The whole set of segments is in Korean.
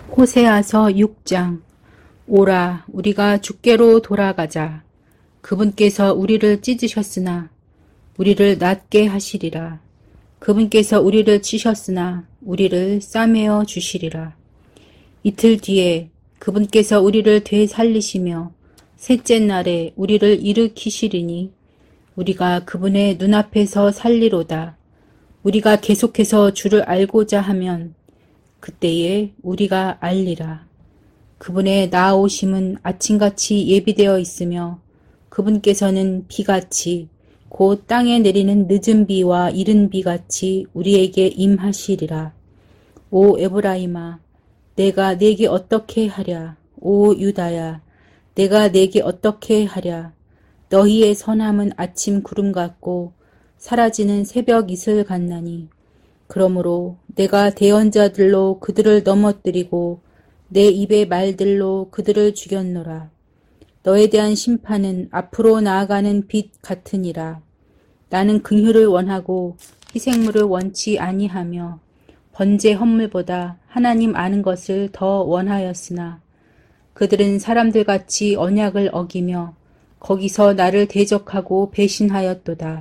호세아서 6장. 오라, 우리가 주께로 돌아가자. 그분께서 우리를 찢으셨으나 우리를 낫게 하시리라. 그분께서 우리를 치셨으나 우리를 싸매어 주시리라. 이틀 뒤에 그분께서 우리를 되살리시며 셋째 날에 우리를 일으키시리니 우리가 그분의 눈앞에서 살리로다. 우리가 계속해서 주를 알고자 하면 그때에 우리가 알리라. 그분의 나아오심은 아침같이 예비되어 있으며 그분께서는 비같이 곧 땅에 내리는 늦은 비와 이른 비같이 우리에게 임하시리라. 오 에브라임아, 내가 네게 어떻게 하랴. 오 유다야, 내가 네게 어떻게 하랴. 너희의 선함은 아침 구름 같고 사라지는 새벽 이슬 같나니 그러므로 내가 대언자들로 그들을 넘어뜨리고 내 입의 말들로 그들을 죽였노라. 너에 대한 심판은 앞으로 나아가는 빛 같으니라. 나는 긍휼을 원하고 희생물을 원치 아니하며 번제 헌물보다 하나님 아는 것을 더 원하였으나 그들은 사람들같이 언약을 어기며 거기서 나를 대적하고 배신하였도다.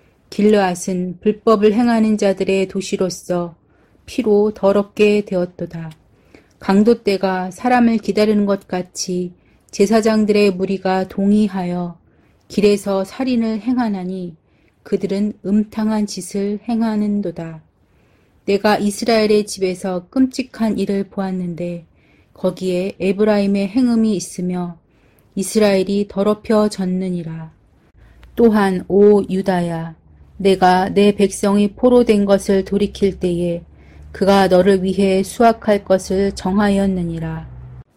길르앗은 불법을 행하는 자들의 도시로서 피로 더럽게 되었도다. 강도떼가 사람을 기다리는 것 같이 제사장들의 무리가 동의하여 길에서 살인을 행하나니 그들은 음탕한 짓을 행하는도다. 내가 이스라엘의 집에서 끔찍한 일을 보았는데 거기에 에브라임의 행음이 있으며 이스라엘이 더럽혀졌느니라. 또한 오 유다야, 내가 내 백성이 포로된 것을 돌이킬 때에 그가 너를 위해 수확할 것을 정하였느니라.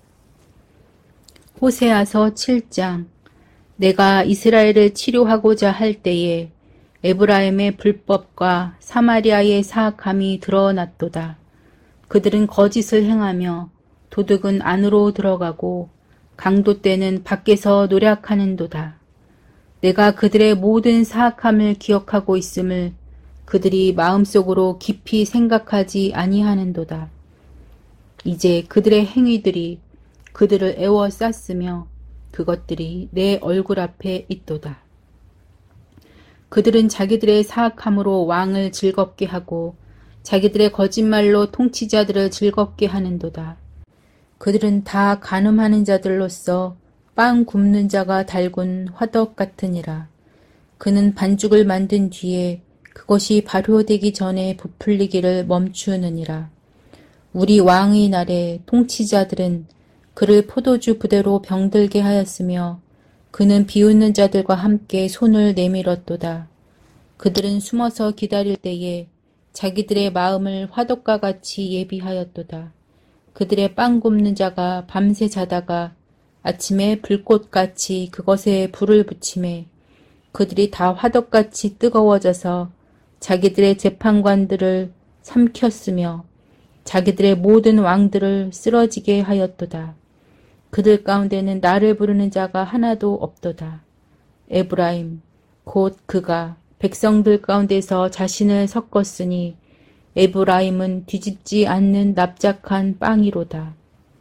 호세아서 7장. 내가 이스라엘을 치료하고자 할 때에 에브라임의 불법과 사마리아의 사악함이 드러났도다. 그들은 거짓을 행하며 도둑은 안으로 들어가고 강도떼는 밖에서 노략하는도다. 내가 그들의 모든 사악함을 기억하고 있음을 그들이 마음속으로 깊이 생각하지 아니하는도다. 이제 그들의 행위들이 그들을 애워쌌으며 그것들이 내 얼굴 앞에 있도다. 그들은 자기들의 사악함으로 왕을 즐겁게 하고 자기들의 거짓말로 통치자들을 즐겁게 하는도다. 그들은 다 간음하는 자들로서 빵 굽는 자가 달군 화덕 같으니라. 그는 반죽을 만든 뒤에 그것이 발효되기 전에 부풀리기를 멈추느니라. 우리 왕의 날에 통치자들은 그를 포도주 부대로 병들게 하였으며 그는 비웃는 자들과 함께 손을 내밀었도다. 그들은 숨어서 기다릴 때에 자기들의 마음을 화덕과 같이 예비하였도다. 그들의 빵 굽는 자가 밤새 자다가 아침에 불꽃같이 그것에 불을 붙이매 그들이 다 화덕같이 뜨거워져서 자기들의 재판관들을 삼켰으며 자기들의 모든 왕들을 쓰러지게 하였도다. 그들 가운데는 나를 부르는 자가 하나도 없도다. 에브라임, 곧 그가 백성들 가운데서 자신을 섞었으니 에브라임은 뒤집지 않는 납작한 빵이로다.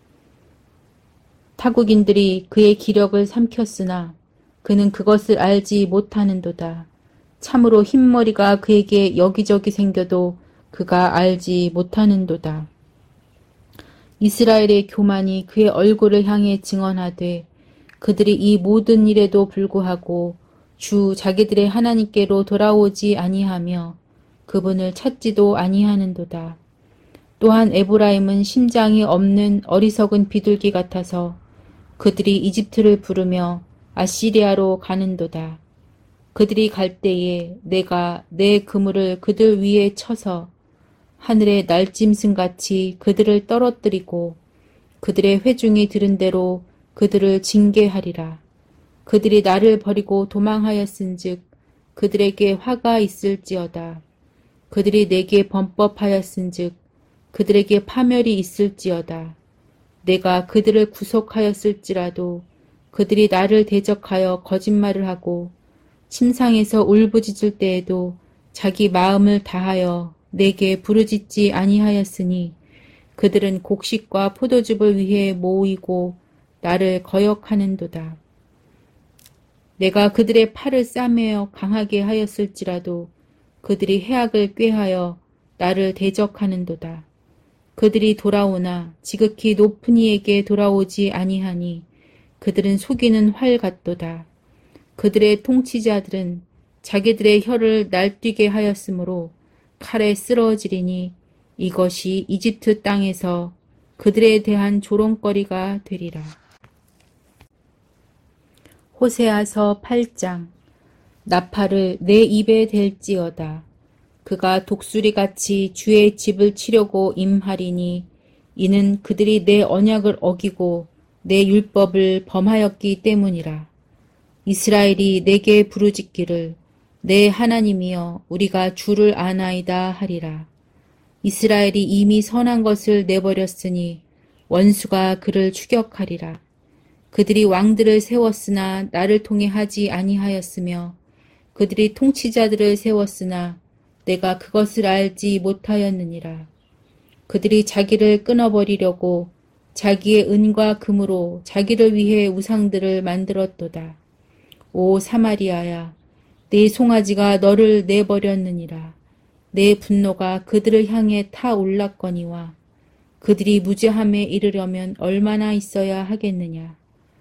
타국인들이 그의 기력을 삼켰으나 그는 그것을 알지 못하는도다. 참으로 흰머리가 그에게 여기저기 생겨도 그가 알지 못하는도다. 이스라엘의 교만이 그의 얼굴을 향해 증언하되 그들이 이 모든 일에도 불구하고 주 자기들의 하나님께로 돌아오지 아니하며 그분을 찾지도 아니하는도다. 또한 에브라임은 심장이 없는 어리석은 비둘기 같아서 그들이 이집트를 부르며 아시리아로 가는도다. 그들이 갈 때에 내가 내 그물을 그들 위에 쳐서 하늘의 날짐승같이 그들을 떨어뜨리고 그들의 회중이 들은 대로 그들을 징계하리라. 그들이 나를 버리고 도망하였은즉 그들에게 화가 있을지어다. 그들이 내게 범법하였은즉 그들에게 파멸이 있을지어다. 내가 그들을 구속하였을지라도 그들이 나를 대적하여 거짓말을 하고 침상에서 울부짖을 때에도 자기 마음을 다하여 내게 부르짖지 아니하였으니 그들은 곡식과 포도즙을 위해 모이고 나를 거역하는도다. 내가 그들의 팔을 싸매어 강하게 하였을지라도 그들이 해악을 꾀하여 나를 대적하는도다. 그들이 돌아오나 지극히 높은 이에게 돌아오지 아니하니 그들은 속이는 활 같도다. 그들의 통치자들은 자기들의 혀를 날뛰게 하였으므로 칼에 쓰러지리니 이것이 이집트 땅에서 그들에 대한 조롱거리가 되리라. 호세아서 8장. 나팔을 내 입에 댈지어다. 그가 독수리같이 주의 집을 치려고 임하리니 이는 그들이 내 언약을 어기고 내 율법을 범하였기 때문이라. 이스라엘이 내게 부르짖기를 내 하나님이여 우리가 주를 아나이다 하리라. 이스라엘이 이미 선한 것을 내버렸으니 원수가 그를 추격하리라. 그들이 왕들을 세웠으나 나를 통해 하지 아니하였으며 그들이 통치자들을 세웠으나 내가 그것을 알지 못하였느니라. 그들이 자기를 끊어버리려고 자기의 은과 금으로 자기를 위해 우상들을 만들었도다. 오 사마리아야, 내 송아지가 너를 내버렸느니라. 내 분노가 그들을 향해 타올랐거니와 그들이 무죄함에 이르려면 얼마나 있어야 하겠느냐.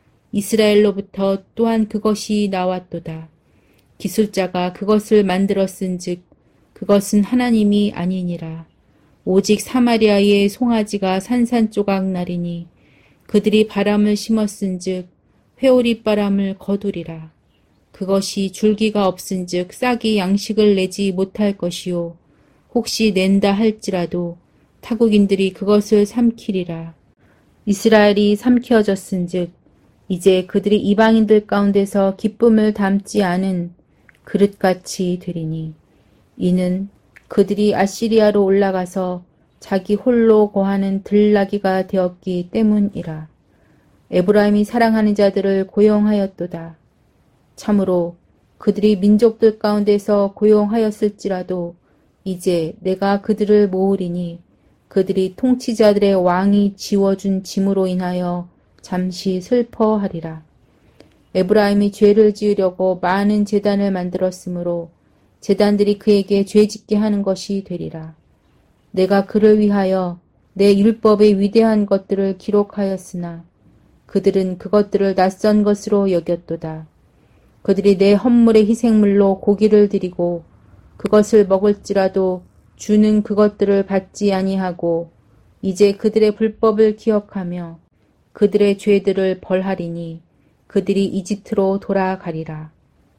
이스라엘로부터 또한 그것이 나왔도다. 기술자가 그것을 만들었은즉 그것은 하나님이 아니니라. 오직 사마리아의 송아지가 산산조각나리니 그들이 바람을 심었은즉 회오리 바람을 거두리라. 그것이 줄기가 없은즉 싹이 양식을 내지 못할 것이요 혹시 낸다 할지라도 타국인들이 그것을 삼키리라. 이스라엘이 삼키어졌은즉 이제 그들이 이방인들 가운데서 기쁨을 담지 않은 그릇같이 되리니 이는 그들이 아시리아로 올라가서 자기 홀로 거하는 들나귀가 되었기 때문이라. 에브라임이 사랑하는 자들을 고용하였도다. 참으로 그들이 민족들 가운데서 고용하였을지라도 이제 내가 그들을 모으리니 그들이 통치자들의 왕이 지워준 짐으로 인하여 잠시 슬퍼하리라. 에브라임이 죄를 지으려고 많은 제단을 만들었으므로 제단들이 그에게 죄짓게 하는 것이 되리라. 내가 그를 위하여 내 율법의 위대한 것들을 기록하였으나 그들은 그것들을 낯선 것으로 여겼도다. 그들이 내 헌물의 희생물로 고기를 드리고 그것을 먹을지라도 주는 그것들을 받지 아니하고 이제 그들의 불법을 기억하며 그들의 죄들을 벌하리니 그들이 이집트로 돌아가리라.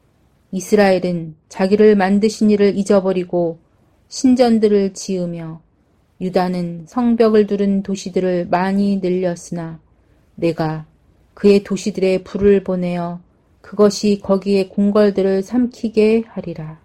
이스라엘은 자기를 만드신 이를 잊어버리고 신전들을 지으며 유다는 성벽을 두른 도시들을 많이 늘렸으나 내가 그의 도시들에 불을 보내어 그것이 거기에 궁궐들을 삼키게 하리라.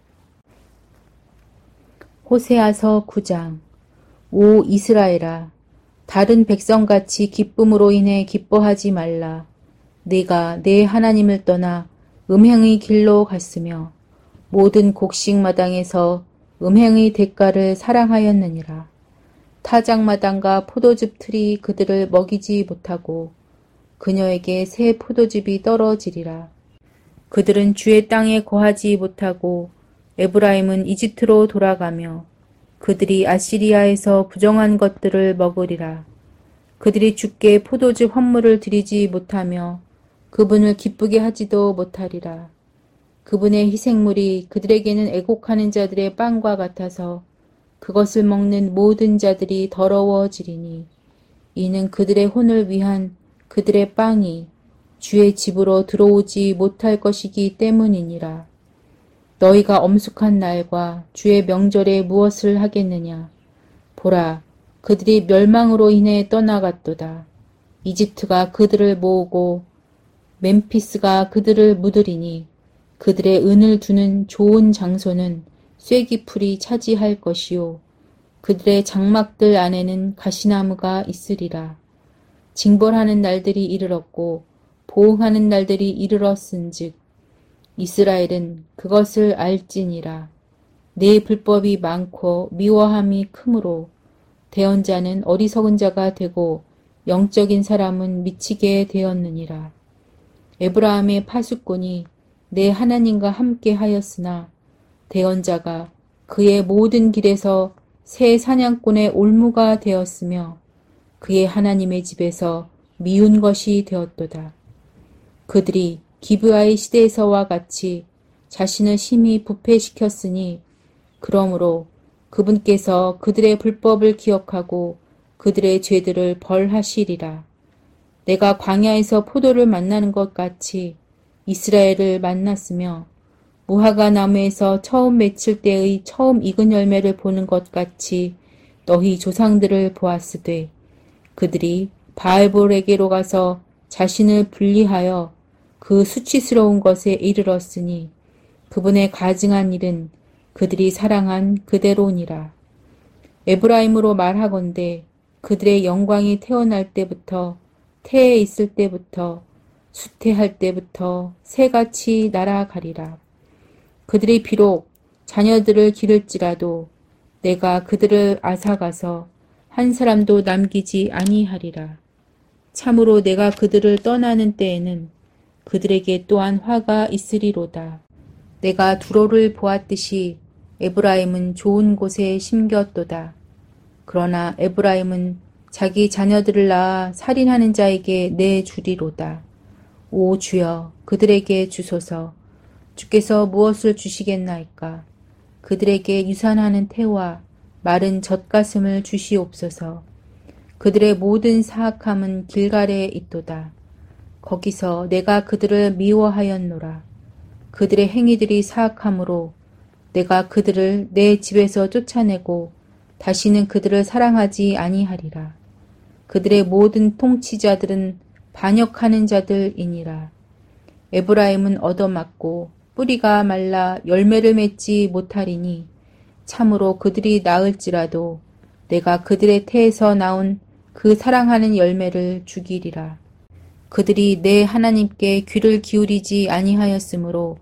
호세아서 9장. 오 이스라엘아, 다른 백성같이 기쁨으로 인해 기뻐하지 말라. 네가 내 하나님을 떠나 음행의 길로 갔으며 모든 곡식마당에서 음행의 대가를 사랑하였느니라. 타작마당과 포도즙 틀이 그들을 먹이지 못하고 그녀에게 새 포도즙이 떨어지리라. 그들은 주의 땅에 거하지 못하고 에브라임은 이집트로 돌아가며 그들이 아시리아에서 부정한 것들을 먹으리라. 그들이 주께 포도즙 헌물을 드리지 못하며 그분을 기쁘게 하지도 못하리라. 그분의 희생물이 그들에게는 애곡하는 자들의 빵과 같아서 그것을 먹는 모든 자들이 더러워지리니 이는 그들의 혼을 위한 그들의 빵이 주의 집으로 들어오지 못할 것이기 때문이니라. 너희가 엄숙한 날과 주의 명절에 무엇을 하겠느냐. 보라, 그들이 멸망으로 인해 떠나갔도다. 이집트가 그들을 모으고 멤피스가 그들을 묻으리니 그들의 은을 두는 좋은 장소는 쇠기풀이 차지할 것이요 그들의 장막들 안에는 가시나무가 있으리라. 징벌하는 날들이 이르렀고 보응하는 날들이 이르렀은즉 이스라엘은 그것을 알지니라. 내 불법이 많고 미워함이 크므로 대언자는 어리석은 자가 되고 영적인 사람은 미치게 되었느니라. 에브라함의 파수꾼이 내 하나님과 함께 하였으나 대언자가 그의 모든 길에서 새 사냥꾼의 올무가 되었으며 그의 하나님의 집에서 미운 것이 되었도다. 그들이 기브아의 시대에서와 같이 자신을 심히 부패시켰으니 그러므로 그분께서 그들의 불법을 기억하고 그들의 죄들을 벌하시리라. 내가 광야에서 포도를 만나는 것 같이 이스라엘을 만났으며 무화과 나무에서 처음 맺힐 때의 처음 익은 열매를 보는 것 같이 너희 조상들을 보았으되 그들이 바알볼에게로 가서 자신을 분리하여 그 수치스러운 것에 이르렀으니 그분의 가증한 일은 그들이 사랑한 그대로니라. 에브라임으로 말하건대 그들의 영광이 태어날 때부터 태에 있을 때부터 수태할 때부터 새같이 날아가리라. 그들이 비록 자녀들을 기를지라도 내가 그들을 앗아가서 한 사람도 남기지 아니하리라. 참으로 내가 그들을 떠나는 때에는 그들에게 또한 화가 있으리로다. 내가 두로를 보았듯이 에브라임은 좋은 곳에 심겼도다. 그러나 에브라임은 자기 자녀들을 낳아 살인하는 자에게 내주리로다. 오 주여 그들에게 주소서. 주께서 무엇을 주시겠나이까. 그들에게 유산하는 태와 마른 젖가슴을 주시옵소서. 그들의 모든 사악함은 길갈에 있도다. 거기서 내가 그들을 미워하였노라. 그들의 행위들이 사악함으로 내가 그들을 내 집에서 쫓아내고 다시는 그들을 사랑하지 아니하리라. 그들의 모든 통치자들은 반역하는 자들이니라. 에브라임은 얻어맞고 뿌리가 말라 열매를 맺지 못하리니 참으로 그들이 나을지라도 내가 그들의 태에서 나온 그 사랑하는 열매를 죽이리라. 그들이 내 하나님께 귀를 기울이지 아니하였으므로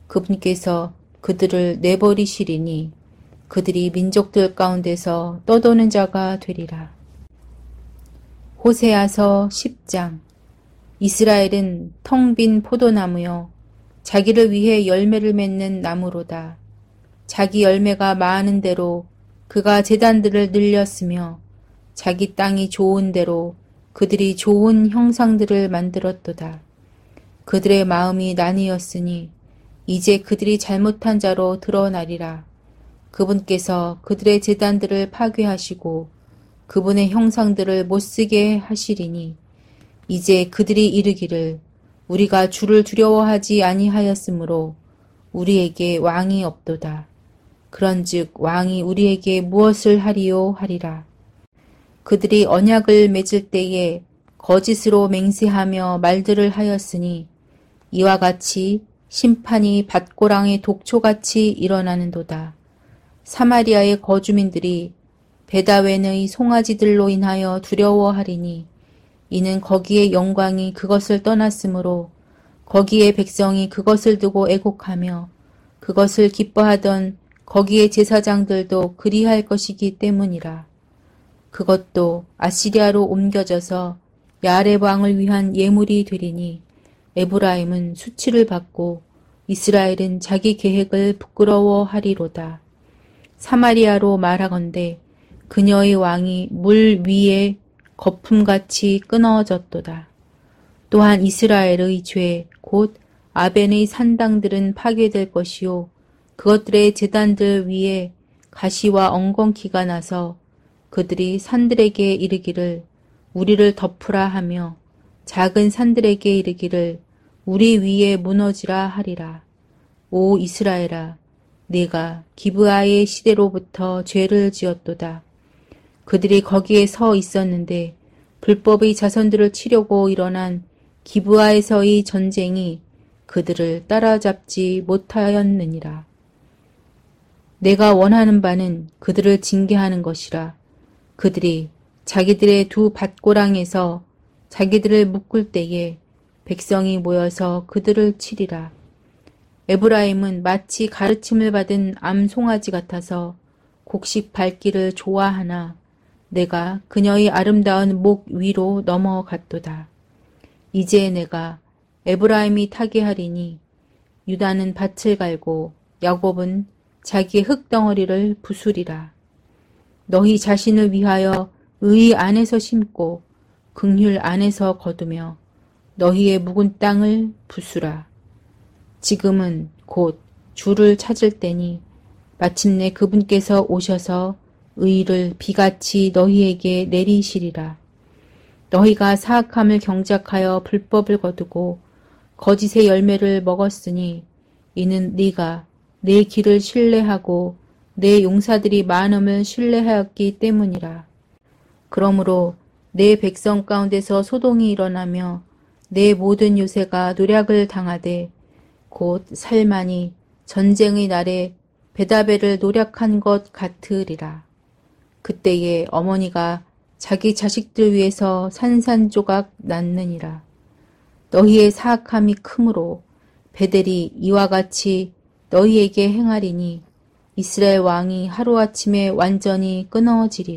그분께서 그들을 내버리시리니 그들이 민족들 가운데서 떠도는 자가 되리라. 호세아서 10장. 이스라엘은 텅 빈 포도나무요 자기를 위해 열매를 맺는 나무로다. 자기 열매가 많은 대로 그가 제단들을 늘렸으며 자기 땅이 좋은 대로 그들이 좋은 형상들을 만들었도다. 그들의 마음이 나뉘었으니 이제 그들이 잘못한 자로 드러나리라. 그분께서 그들의 제단들을 파괴하시고 그분의 형상들을 못쓰게 하시리니 이제 그들이 이르기를 우리가 주를 두려워하지 아니하였으므로 우리에게 왕이 없도다. 그런즉 왕이 우리에게 무엇을 하리요 하리라. 그들이 언약을 맺을 때에 거짓으로 맹세하며 말들을 하였으니 이와 같이 심판이 밭고랑의 독초같이 일어나는도다. 사마리아의 거주민들이 베다웬의 송아지들로 인하여 두려워하리니 이는 거기에 영광이 그것을 떠났으므로 거기에 백성이 그것을 두고 애곡하며 그것을 기뻐하던 거기에 제사장들도 그리할 것이기 때문이라. 그것도 아시리아로 옮겨져서 야렙 왕을 위한 예물이 되리니 에브라임은 수치를 받고 이스라엘은 자기 계획을 부끄러워하리로다. 사마리아로 말하건대 그녀의 왕이 물 위에 거품같이 끊어졌도다. 또한 이스라엘의 죄 곧 아벤의 산당들은 파괴될 것이요 그것들의 제단들 위에 가시와 엉겅퀴가 나서 그들이 산들에게 이르기를 우리를 덮으라 하며 작은 산들에게 이르기를 우리 위에 무너지라 하리라. 오 이스라엘아 네가 기브아의 시대로부터 죄를 지었도다. 그들이 거기에 서 있었는데 불법의 자손들을 치려고 일어난 기브아에서의 전쟁이 그들을 따라잡지 못하였느니라. 내가 원하는 바는 그들을 징계하는 것이라. 그들이 자기들의 두 밭고랑에서 자기들을 묶을 때에 백성이 모여서 그들을 치리라. 에브라임은 마치 가르침을 받은 암송아지 같아서 곡식 밟기를 좋아하나 내가 그녀의 아름다운 목 위로 넘어갔도다. 이제 내가 에브라임이 타게 하리니 유다는 밭을 갈고 야곱은 자기의 흙덩어리를 부수리라. 너희 자신을 위하여 의 안에서 심고 긍휼 안에서 거두며 너희의 묵은 땅을 부수라. 지금은 곧 주를 찾을 때니 마침내 그분께서 오셔서 의를 비같이 너희에게 내리시리라. 너희가 사악함을 경작하여 불법을 거두고 거짓의 열매를 먹었으니 이는 네가 내 길을 신뢰하고 내 용사들이 많음을 신뢰하였기 때문이라. 그러므로 내 백성 가운데서 소동이 일어나며 내 모든 요새가 노략을 당하되 곧 살만이 전쟁의 날에 베다벨을 노략한 것 같으리라. 그때에 어머니가 자기 자식들 위해서 산산조각 낳느니라. 너희의 사악함이 크므로 베델이 이와 같이 너희에게 행하리니 이스라엘 왕이 하루아침에 완전히 끊어지리라.